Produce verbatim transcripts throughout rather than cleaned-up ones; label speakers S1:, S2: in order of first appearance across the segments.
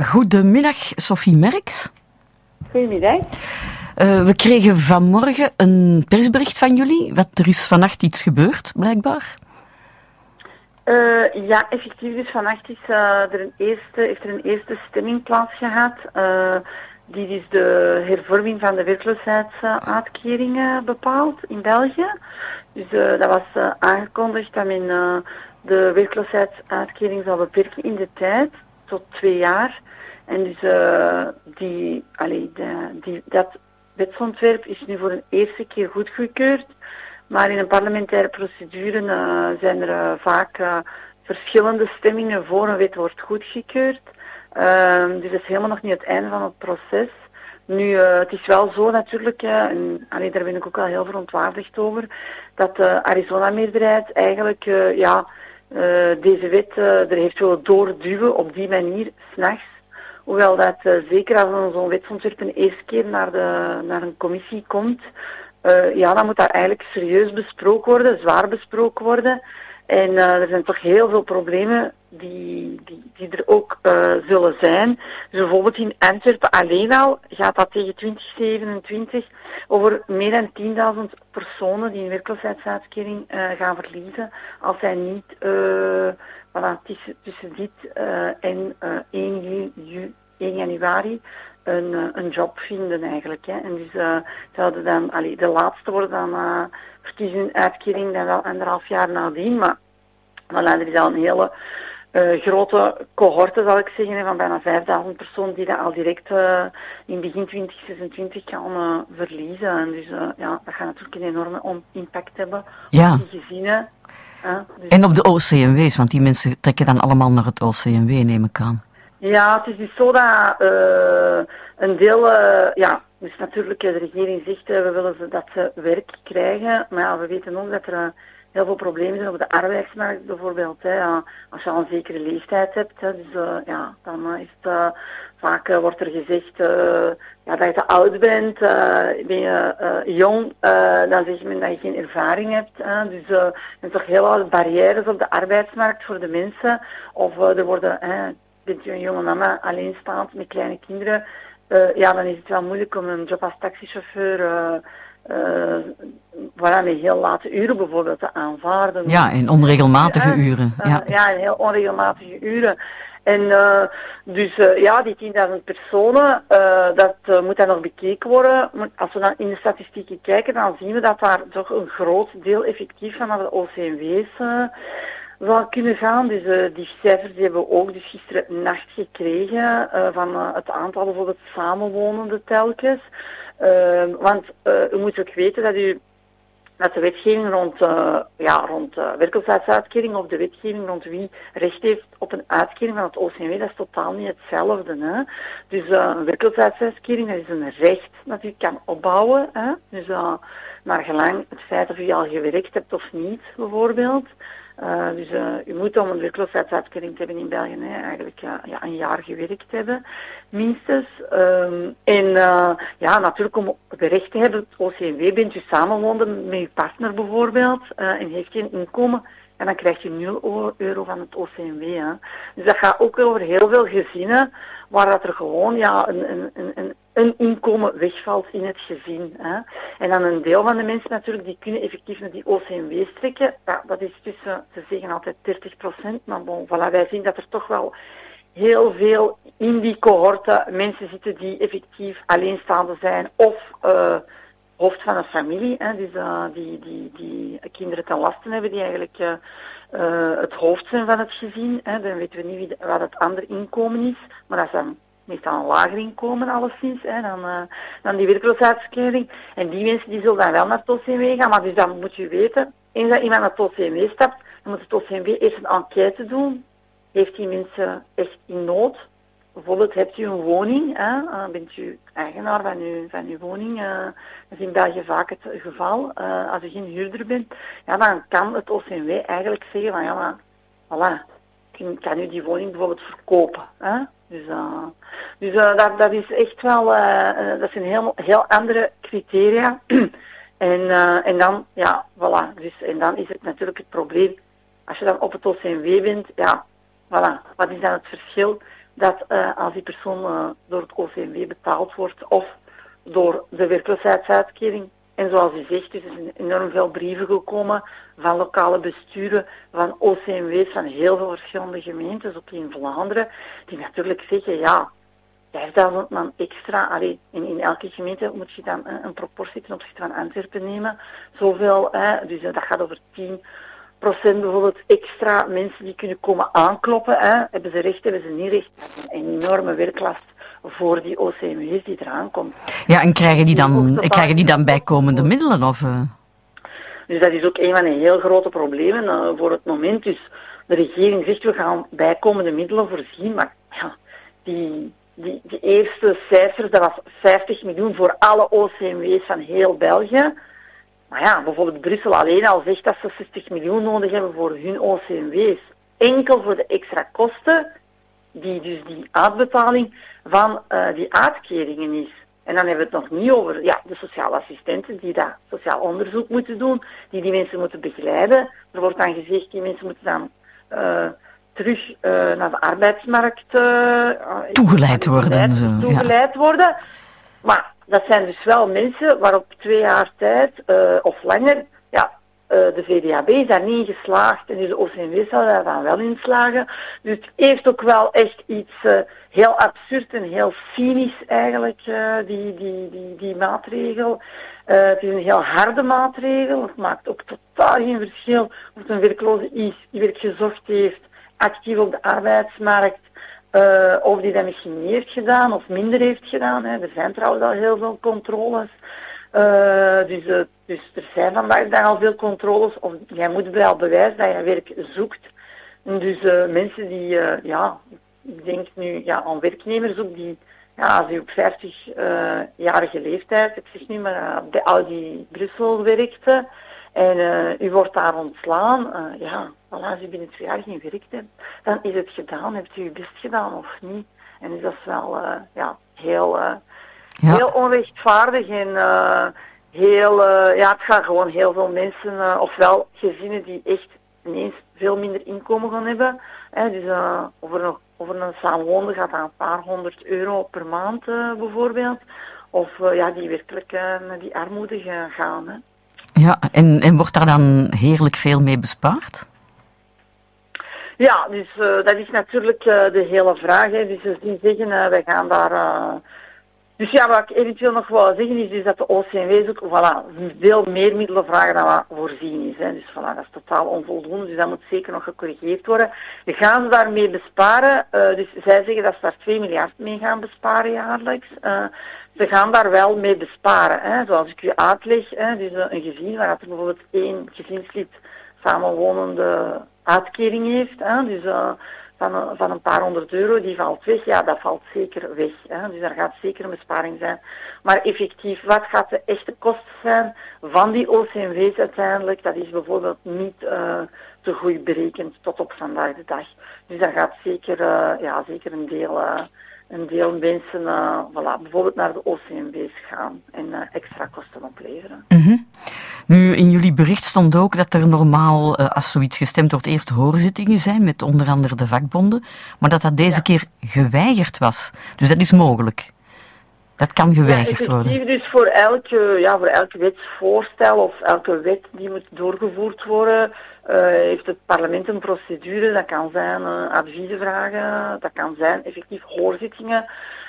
S1: Goedemiddag, Sophie Merks.
S2: Goedemiddag.
S1: Uh, we kregen vanmorgen een persbericht van jullie, dat er is vannacht iets gebeurd, blijkbaar.
S2: Uh, ja, effectief. Dus vannacht is, uh, er een eerste, heeft er een eerste stemming plaatsgehad. Uh, die is de hervorming van de werkloosheidsuitkeringen bepaald in België. Dus uh, dat was uh, aangekondigd dat men uh, de werkloosheidsuitkering zou beperken in de tijd tot twee jaar. En dus uh, die, allee, de, die, dat wetsontwerp is nu voor een eerste keer goedgekeurd. Maar in een parlementaire procedure uh, zijn er uh, vaak uh, verschillende stemmingen voor een wet wordt goedgekeurd. Uh, dus dat is helemaal nog niet het einde van het proces. Nu, uh, het is wel zo natuurlijk, uh, en allee, daar ben ik ook wel heel verontwaardigd over, dat de Arizona-meerderheid eigenlijk uh, ja, uh, deze wet uh, er heeft willen doorduwen op die manier, 's nachts. Hoewel dat uh, zeker als zo'n wetsontwerp een eerste keer naar, de, naar een commissie komt, uh, ja, dan moet daar eigenlijk serieus besproken worden, zwaar besproken worden. En uh, er zijn toch heel veel problemen die, die, die er ook uh, zullen zijn. Dus bijvoorbeeld in Antwerpen alleen al gaat dat tegen twintig zevenentwintig over meer dan tienduizend personen die een werkloosheidsuitkering uh, gaan verliezen als zij niet uh, voilà, tussen, tussen dit uh, en uh, één januari een, uh, een job vinden eigenlijk. Hè. En dus uh, zouden dan, allee, de laatste worden dan uh, verkiezen een uitkering dan wel anderhalf jaar nadien, maar voilà, er is al een hele uh, grote cohorte, zal ik zeggen, van bijna vijfduizend personen die dat al direct uh, in begin twintig zesentwintig gaan uh, verliezen. En dus uh, ja, dat gaat natuurlijk een enorme impact hebben
S1: ja.
S2: op die gezinnen. Uh, dus
S1: en op de O C M W's, want die mensen trekken dan allemaal naar het O C M W, neem ik aan.
S2: Ja, het is dus zo dat uh, een deel, uh, ja, dus natuurlijk de regering zegt, uh, we willen ze dat ze werk krijgen, maar ja, we weten ook dat er uh, heel veel problemen zijn op de arbeidsmarkt bijvoorbeeld. Hè, uh, als je al een zekere leeftijd hebt, hè, dus uh, ja, dan uh, is het, uh, vaak uh, wordt er gezegd uh, ja, dat je te oud bent, uh, ben je uh, jong, uh, dan zeg je dat je geen ervaring hebt. Hè, dus uh, er zijn toch heel veel barrières op de arbeidsmarkt voor de mensen, of uh, er worden... Uh, bent je een jonge mama alleenstaand met kleine kinderen, uh, ja, dan is het wel moeilijk om een job als taxichauffeur uh, uh, voilà, met heel late uren bijvoorbeeld te aanvaarden.
S1: Ja, in onregelmatige
S2: uh,
S1: uren.
S2: Uh,
S1: ja.
S2: ja, in heel onregelmatige uren. En uh, dus uh, ja, die tienduizend personen, uh, dat uh, moet dan nog bekeken worden. Als we dan in de statistieken kijken, dan zien we dat daar toch een groot deel effectief van de O C M W's uh, zal kunnen gaan. Dus uh, die cijfers die hebben we ook dus gisteren nacht gekregen uh, van uh, het aantal bijvoorbeeld samenwonenden telkens. Uh, want uh, u moet ook weten dat u dat de wetgeving rond, uh, ja, rond uh, werkloosheidsuitkering of de wetgeving rond wie recht heeft op een uitkering van het O C M W, dat is totaal niet hetzelfde. Hè? Dus uh, een werkloosheidsuitkering, dat is een recht dat u kan opbouwen. Hè? Dus uh, naar gelang het feit of u al gewerkt hebt of niet, bijvoorbeeld. Uh, dus uh, u moet om een werkloosheidsuitkering te hebben in België hè, eigenlijk uh, ja, een jaar gewerkt hebben, minstens. Um, en uh, ja, natuurlijk om recht te hebben, het O C M W, bent u samenwonen met uw partner bijvoorbeeld uh, en heeft geen inkomen, en dan krijgt u nul euro van het O C M W. Hè. Dus dat gaat ook over heel veel gezinnen waar dat er gewoon ja, een, een, een, een inkomen wegvalt in het gezin. Hè. En dan een deel van de mensen natuurlijk, die kunnen effectief naar die O C M W's trekken. Ja, dat is tussen, ze zeggen altijd dertig procent, maar bon, voilà, wij zien dat er toch wel heel veel in die cohorten mensen zitten die effectief alleenstaande zijn of uh, hoofd van een familie, hè, dus uh, die, die, die kinderen ten lasten hebben, die eigenlijk uh, uh, het hoofd zijn van het gezin. Hè. Dan weten we niet wie de, wat het andere inkomen is, maar dat is dan meestal een lager inkomen alleszins, hè, dan, uh, dan die werkloosheidsuitkering. En die mensen die zullen dan wel naar het O C M W gaan, maar dus dan moet je weten, eens dat iemand naar het O C M W stapt, dan moet het O C M W eerst een enquête doen. Heeft die mensen echt in nood? Bijvoorbeeld, hebt u een woning, hè? Uh, bent u eigenaar van uw, van uw woning, uh, dat is in België vaak het geval. Uh, als u geen huurder bent, ja, dan kan het O C M W eigenlijk zeggen van, ja, maar, voilà, kan, kan u die woning bijvoorbeeld verkopen, hè? Dus, uh, dus uh, dat, dat is echt wel, uh, uh, dat zijn heel, heel andere criteria. en, uh, en dan, ja, voilà, dus, en dan is het natuurlijk het probleem, als je dan op het O C M W bent, ja, voilà, wat is dan het verschil dat uh, als die persoon uh, door het O C M W betaald wordt of door de werkloosheidsuitkering. En zoals u zegt, er zijn enorm veel brieven gekomen van lokale besturen, van O C M W's, van heel veel verschillende gemeentes, ook in Vlaanderen, die natuurlijk zeggen, ja, vijfduizend man extra, allee, in, in elke gemeente moet je dan een, een proportie ten opzichte van Antwerpen nemen, zoveel, hè, dus uh, dat gaat over tien procent bijvoorbeeld extra mensen die kunnen komen aankloppen, hè. Hebben ze recht, hebben ze niet recht, dat is een enorme werklast voor die O C M W's die eraan komt.
S1: Ja, en krijgen die dan, krijgen die dan bijkomende middelen? Of, uh?
S2: Dus dat is ook een van de heel grote problemen uh, voor het moment. Dus de regering zegt, we gaan bijkomende middelen voorzien, maar ja, die, die, die eerste cijfers, dat was vijftig miljoen voor alle O C M W's van heel België. Maar ja, bijvoorbeeld Brussel alleen al zegt dat ze zestig miljoen nodig hebben voor hun O C M W's. Enkel voor de extra kosten, die dus die uitbetaling van uh, die uitkeringen is. En dan hebben we het nog niet over ja, de sociale assistenten die dat sociaal onderzoek moeten doen, die die mensen moeten begeleiden. Er wordt dan gezegd, die mensen moeten dan uh, terug uh, naar de arbeidsmarkt uh,
S1: toegeleid worden. Zo,
S2: toegeleid
S1: ja.
S2: worden. Maar dat zijn dus wel mensen waar op twee jaar tijd uh, of langer, ja, uh, de V D A B is daar niet in geslaagd en dus de O C M W zou daar dan wel in slagen. Dus het heeft ook wel echt iets uh, heel absurd en heel cynisch eigenlijk, uh, die, die, die, die maatregel. Uh, het is een heel harde maatregel, het maakt ook totaal geen verschil of het een werkloze is die werk gezocht heeft, actief op de arbeidsmarkt, Uh, of die dat misschien niet heeft gedaan of minder heeft gedaan. Hè. Er zijn trouwens al heel veel controles. Uh, dus, uh, dus er zijn vandaag daar al veel controles. Of jij moet wel bewijzen dat je werk zoekt. En dus uh, mensen die, uh, ja, ik denk nu ja, aan werknemers ook, die, ja, als je op vijftigjarige uh, leeftijd, ik zeg nu maar, uh, bij Audi Brussel werkte, en uh, u wordt daar ontslaan, uh, ja, voilà, als u binnen twee jaar geen werk hebt, dan is het gedaan, hebt u uw best gedaan of niet? En dus dat is wel uh, ja, heel, uh, ja. heel onrechtvaardig en uh, heel, uh, ja, het gaat gewoon heel veel mensen, uh, ofwel gezinnen die echt ineens veel minder inkomen gaan hebben, hè, dus uh, over, een, over een samenwoner gaat dat een paar honderd euro per maand uh, bijvoorbeeld, of uh, ja, die werkelijk uh, naar die armoede gaan, hè.
S1: Ja, en, en wordt daar dan heerlijk veel mee bespaard?
S2: Ja, dus uh, dat is natuurlijk uh, de hele vraag. Hè. Dus ze zeggen, uh, wij gaan daar... Uh... Dus ja, wat ik eventueel nog wil zeggen is dus dat de O C M W's ook voilà, veel meer middelen vragen dan wat voorzien is. Hè. Dus voilà, dat is totaal onvoldoende, dus dat moet zeker nog gecorrigeerd worden. Gaan ze daarmee besparen? Uh, dus zij zeggen dat ze daar twee miljard mee gaan besparen jaarlijks. Uh, Ze gaan daar wel mee besparen, hè. Zoals ik u uitleg. Hè. Dus een gezin waar er bijvoorbeeld één gezinslid samenwonende uitkering heeft, hè. Dus uh, van, een, van een paar honderd euro, die valt weg. Ja, dat valt zeker weg. Hè. Dus daar gaat zeker een besparing zijn. Maar effectief, wat gaat de echte kosten zijn van die O C M W's uiteindelijk? Dat is bijvoorbeeld niet uh, te goed berekend tot op vandaag de dag. Dus daar gaat zeker, uh, ja, zeker een deel... Uh, een deel mensen uh, voilà, bijvoorbeeld naar de O C M W's gaan en uh, extra kosten opleveren.
S1: Mm-hmm. Nu, in jullie bericht stond ook dat er normaal, uh, als zoiets gestemd wordt, eerst hoorzittingen zijn met onder andere de vakbonden, maar dat dat deze ja. keer geweigerd was. Dus dat is mogelijk. Dat kan geweigerd
S2: ja,
S1: worden.
S2: Dus voor elke, ja, voor elke wetsvoorstel of elke wet die moet doorgevoerd worden, Uh, heeft het parlement een procedure. Dat kan zijn uh, adviesvragen, dat kan zijn effectief hoorzittingen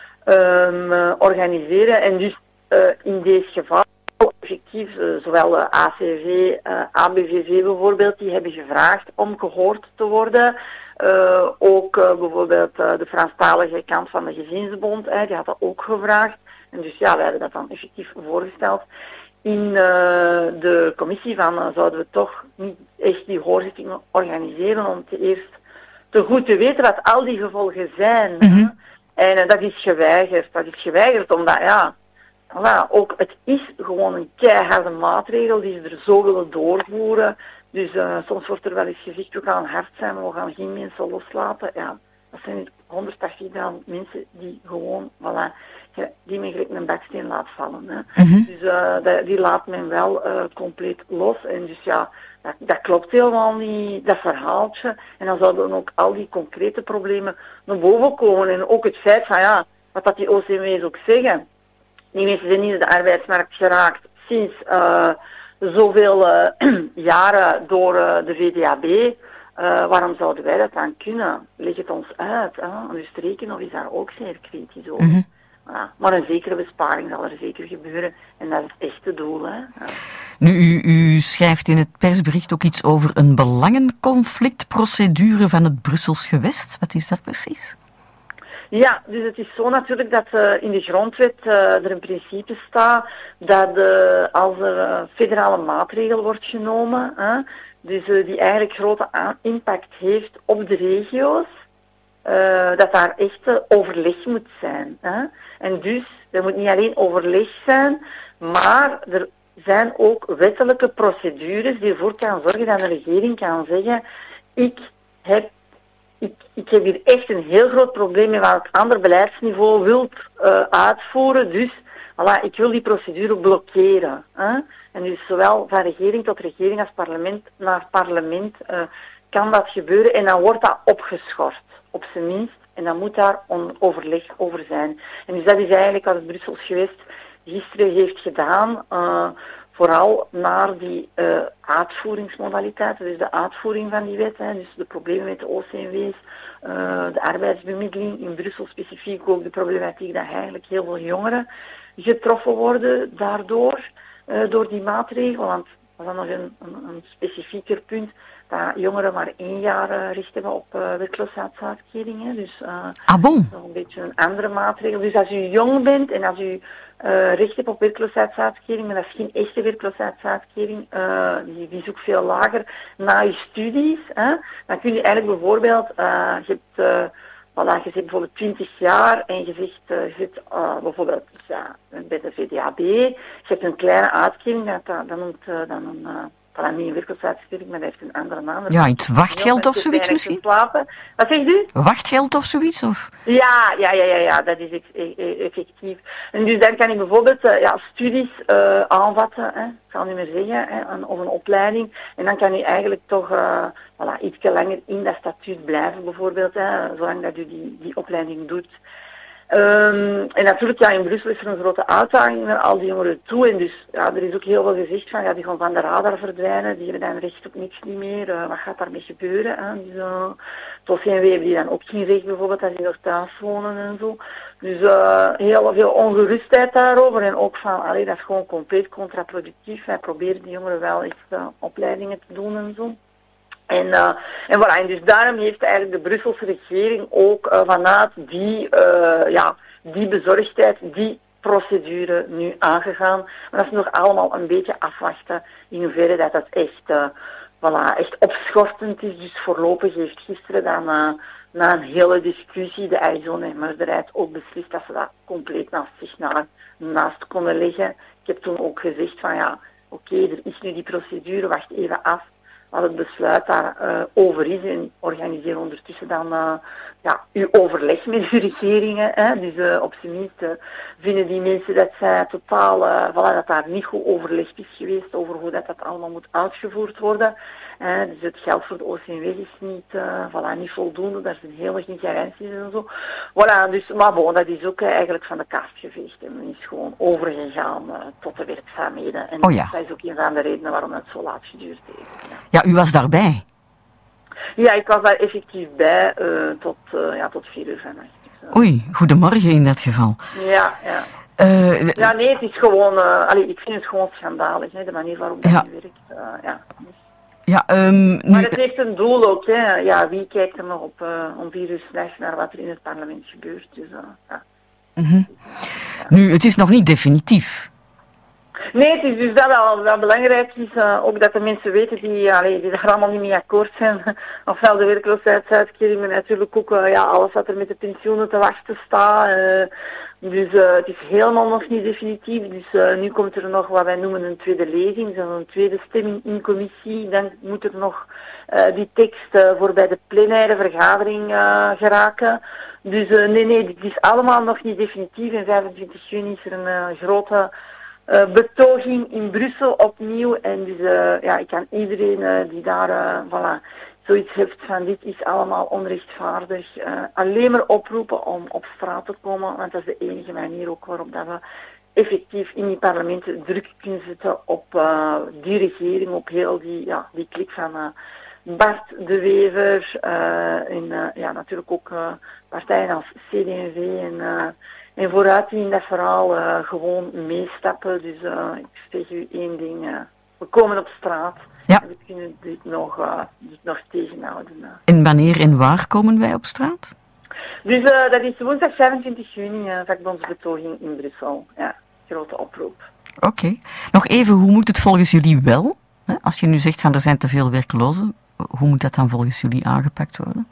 S2: um, uh, organiseren. En dus uh, in deze geval effectief uh, zowel de A C V, uh, A B V V bijvoorbeeld, die hebben gevraagd om gehoord te worden. Uh, ook uh, bijvoorbeeld uh, de Franstalige kant van de Gezinsbond, uh, die had dat ook gevraagd. En dus ja, wij hebben dat dan effectief voorgesteld. In uh, de commissie van uh, zouden we toch niet echt die hoorzittingen organiseren om te eerst te goed te weten wat al die gevolgen zijn.
S1: Mm-hmm.
S2: En uh, dat is geweigerd. Dat is geweigerd omdat, ja, voilà, ook het is gewoon een keiharde maatregel die ze er zo willen doorvoeren. Dus uh, soms wordt er wel eens gezegd, we gaan hard zijn, maar we gaan geen mensen loslaten. Ja, dat zijn honderdtachtigduizend mensen die gewoon, voilà, die men gelijk een baksteen laat vallen. Hè.
S1: Mm-hmm.
S2: Dus uh, dat, die laat men wel uh, compleet los. En dus ja, dat, dat klopt helemaal niet, dat verhaaltje. En dan zouden ook al die concrete problemen naar boven komen. En ook het feit van, ja, wat dat die O C M W's ook zeggen. Die mensen zijn niet in de arbeidsmarkt geraakt sinds uh, zoveel uh, jaren door uh, de V D A B. Uh, waarom zouden wij dat dan kunnen? Leg het ons uit. Hè? Dus de Rekenhof is daar ook zeer kritisch over.
S1: Mm-hmm.
S2: Ja, maar een zekere besparing zal er zeker gebeuren. En dat is het echte doel. Hè? Ja.
S1: Nu, u, u schrijft in het persbericht ook iets over een belangenconflictprocedure van het Brussels gewest. Wat is dat precies?
S2: Ja, dus het is zo natuurlijk dat uh, in de grondwet uh, er een principe staat dat uh, als er uh, federale maatregel wordt genomen, uh, dus uh, die eigenlijk grote impact heeft op de regio's, uh, dat daar echt uh, overleg moet zijn. Uh. En dus, er moet niet alleen overleg zijn, maar er zijn ook wettelijke procedures die ervoor kan zorgen dat een regering kan zeggen, ik heb Ik, ik heb hier echt een heel groot probleem met wat het ander beleidsniveau wilt uh, uitvoeren. Dus voilà, ik wil die procedure blokkeren. Hè? En dus zowel van regering tot regering als parlement naar parlement uh, kan dat gebeuren. En dan wordt dat opgeschort, op zijn minst. En dan moet daar on- overleg over zijn. En dus dat is eigenlijk wat het Brussels gewest gisteren heeft gedaan. Uh, Vooral naar die uh, uitvoeringsmodaliteiten, dus de uitvoering van die wet, hè, dus de problemen met de O C M W's, uh, de arbeidsbemiddeling, in Brussel specifiek ook de problematiek dat eigenlijk heel veel jongeren getroffen worden daardoor, uh, door die maatregel. Want dat is dan nog een, een, een specifieker punt, dat jongeren maar één jaar uh, recht hebben op uh, werkloosheidsuitkeringen. Dus uh,
S1: ah, bon.
S2: nog een beetje een andere maatregel. Dus als u jong bent en als u Uh, recht hebt op werkloosheidsuitkering, maar dat is geen echte werkloosheidsuitkering, uh, die, die is ook veel lager, na je studies, hè, dan kun je eigenlijk bijvoorbeeld, uh, je hebt, uh, voilà, je zit bijvoorbeeld twintig jaar en je zegt, uh, je zit uh, bijvoorbeeld ja, bij de V D A B, je hebt een kleine uitkering, dat, dat noemt uh, dan een, uh, voilà, niet een werkloosheidsuitkering, maar dat heeft een andere naam.
S1: Ja, iets wachtgeld of zoiets misschien?
S2: Slapen. Wat zegt u?
S1: Wachtgeld of zoiets? Of?
S2: Ja, ja, ja, ja, ja, dat is effectief. En dus dan kan ik bijvoorbeeld uh, ja, studies uh, aanvatten, hè, ik zal niet meer zeggen, hè, een, of een opleiding. En dan kan u eigenlijk toch uh, voilà, iets langer in dat statuut blijven, bijvoorbeeld, hè, zolang dat u die, die opleiding doet. Um, en natuurlijk, ja, in Brussel is er een grote uitdaging naar al die jongeren toe. En dus, ja, er is ook heel veel gezegd van, ja, die gaan van de radar verdwijnen, die hebben dan recht op niks niet meer. Uh, wat gaat daarmee gebeuren? Hè? Dus, uh, het O C M W hebben die dan ook geen recht, bijvoorbeeld, als die nog thuis wonen en zo. Dus uh, heel veel ongerustheid daarover. En ook van, allee, dat is gewoon compleet contraproductief. Wij proberen die jongeren wel echt uh, opleidingen te doen en zo. En, uh, en voilà, en dus daarom heeft eigenlijk de Brusselse regering ook uh, vanuit die, uh, ja, die bezorgdheid, die procedure nu aangegaan. Maar dat is nog allemaal een beetje afwachten in hoeverre dat dat echt, uh, voilà, echt opschortend is. Dus voorlopig heeft gisteren dan, uh, na een hele discussie, de Arizona-meerderheid ook beslist dat ze dat compleet naast zich naar, naast konden leggen. Ik heb toen ook gezegd van ja, oké, okay, er is nu die procedure, wacht even af. Wat het besluit daarover uh, over is en organiseer ondertussen dan uh, ja, uw overleg met uw regeringen. Hè. Dus uh, op zijn minst uh, vinden die mensen dat zij totaal, uh, voilà, dat daar niet goed overlegd is geweest over hoe dat, dat allemaal moet uitgevoerd worden. Uh, dus het geld voor de O C M W is niet, uh, voilà, niet voldoende, daar zijn heel geen garanties en zo. Voilà, dus, maar bon, dat is ook uh, eigenlijk van de kast geveegd en men is gewoon overgegaan uh, tot de werkzaamheden. En
S1: oh ja.
S2: dat is ook een van de redenen waarom het zo laat geduurd heeft. Ja.
S1: Ja, u was daarbij?
S2: Ja, ik was daar effectief bij uh, tot, uh, ja, tot vier uur vannacht. Dus, uh.
S1: Oei, goedemorgen in dat geval.
S2: Ja, ja.
S1: Uh,
S2: ja, nee, het is gewoon, uh, allee, ik vind het gewoon schandalig, hè, de manier waarop dat ja. werkt. Uh, ja.
S1: Ja, um, nu...
S2: Maar het heeft een doel ook, hè. Ja, wie kijkt er nog op uh, om vier uur 's nachts naar wat er in het parlement gebeurt. Dus, uh, ja.
S1: Mm-hmm. Ja. Nu, het is nog niet definitief.
S2: Nee, het is dus dat wel, wel belangrijk is, uh, ook dat de mensen weten die, allee, die daar allemaal niet mee akkoord zijn. Ofwel de werkloosheidsuitkering, maar natuurlijk ook uh, ja, alles wat er met de pensioenen te wachten staat. Uh, Dus uh, het is helemaal nog niet definitief. Dus uh, nu komt er nog wat wij noemen een tweede lezing, dus een tweede stemming in commissie. Dan moet er nog uh, die tekst uh, voor bij de plenaire vergadering uh, geraken. Dus uh, nee, nee, dit is allemaal nog niet definitief. En vijfentwintig juni is er een uh, grote uh, betoging in Brussel opnieuw. En dus uh, ja, ik kan iedereen uh, die daar, uh, voilà, zoiets heeft van dit is allemaal onrechtvaardig, uh, alleen maar oproepen om op straat te komen, want dat is de enige manier ook waarop dat we effectief in die parlementen druk kunnen zetten op uh, die regering, op heel die, ja, die klik van uh, Bart de Wever uh, en uh, ja, natuurlijk ook uh, partijen als C D en V en, uh, en vooruit die in dat verhaal uh, gewoon meestappen. Dus uh, ik zeg u één ding, uh, we komen op straat.
S1: Ja.
S2: En we kunnen dit nog, uh, dit nog tegenhouden. Uh.
S1: En wanneer en waar komen wij op straat?
S2: Dus uh, dat is woensdag vijfentwintig juni, uh, vakbondsbetoging in Brussel. Ja, grote oproep.
S1: Oké. Okay. Nog even, hoe moet het volgens jullie wel? Hè? Als je nu zegt van er zijn te veel werklozen, hoe moet dat dan volgens jullie aangepakt worden?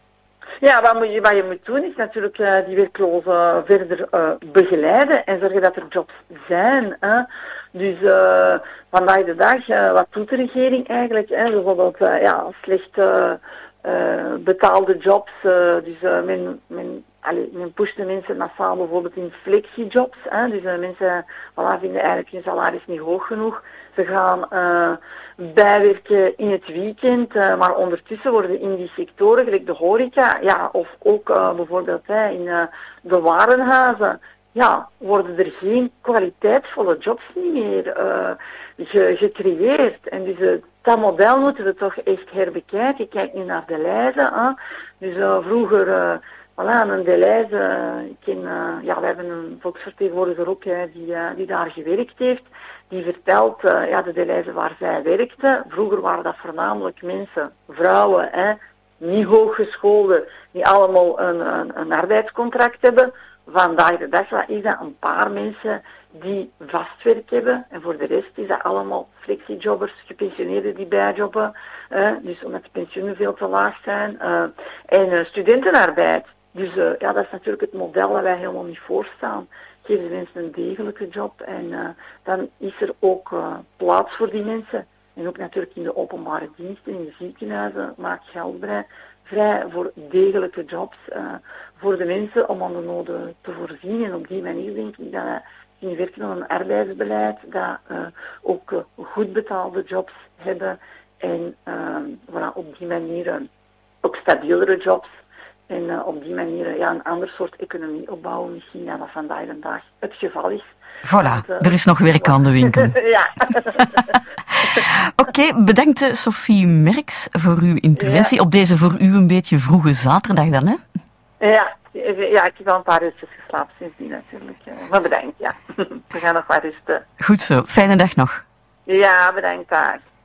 S2: Ja, wat, moet je, wat je moet doen is natuurlijk uh, die werklozen verder uh, begeleiden en zorgen dat er jobs zijn. Hè? Dus uh, vandaag de dag, uh, wat doet de regering eigenlijk? Hè? Bijvoorbeeld uh, ja, slecht uh, uh, betaalde jobs. Uh, dus uh, men, men, allez, men pusht de mensen massaal bijvoorbeeld in flexijobs. Hè? Dus uh, mensen voilà, vinden eigenlijk hun salaris niet hoog genoeg. Ze gaan uh, bijwerken in het weekend, uh, maar ondertussen worden in die sectoren, gelijk de horeca, ja, of ook uh, bijvoorbeeld hè, in uh, de warenhuizen, ja, worden er geen kwaliteitsvolle jobs niet meer uh, ge- gecreëerd. En dus uh, dat model moeten we toch echt herbekijken. Kijk nu naar de lijzen. Hè. Dus uh, vroeger, uh, voilà, een de lijzen, uh, ik ken, uh, ja, we hebben een volksvertegenwoordiger ook hè, die, uh, die daar gewerkt heeft. Die vertelt, uh, ja, de Deleuze waar zij werkte. Vroeger waren dat voornamelijk mensen, vrouwen, hè, niet hooggeschoolden, die allemaal een, een, een arbeidscontract hebben. Vandaag de dag is dat een paar mensen die vastwerk hebben. En voor de rest is dat allemaal flexijobbers, gepensioneerden die bijjobben. Uh, dus omdat de pensioenen veel te laag zijn. Uh, en uh, studentenarbeid. Dus uh, ja, dat is natuurlijk het model dat wij helemaal niet voorstaan. Geven de mensen een degelijke job en uh, dan is er ook uh, plaats voor die mensen. En ook natuurlijk in de openbare diensten, in de ziekenhuizen, maakt geld vrij, vrij voor degelijke jobs uh, voor de mensen om aan de noden te voorzien. En op die manier denk ik dat we uh, werken aan een arbeidsbeleid dat uh, ook uh, goed betaalde jobs hebben en uh, voilà, op die manier uh, ook stabielere jobs. En uh, op die manier ja, een ander soort economie opbouwen, misschien dan dat vandaag de dag het geval is.
S1: Voilà,
S2: Want, uh,
S1: er is nog werk aan de winkel.
S2: Ja.
S1: Oké, okay, bedankt Sophie Merks voor uw interventie ja. op deze voor u een beetje vroege zaterdag dan, hè?
S2: Ja, ja ik heb al een paar uurtjes geslapen sindsdien natuurlijk. Maar bedankt, ja. We gaan nog wat rusten.
S1: Goed zo, fijne dag nog.
S2: Ja, bedankt, dag.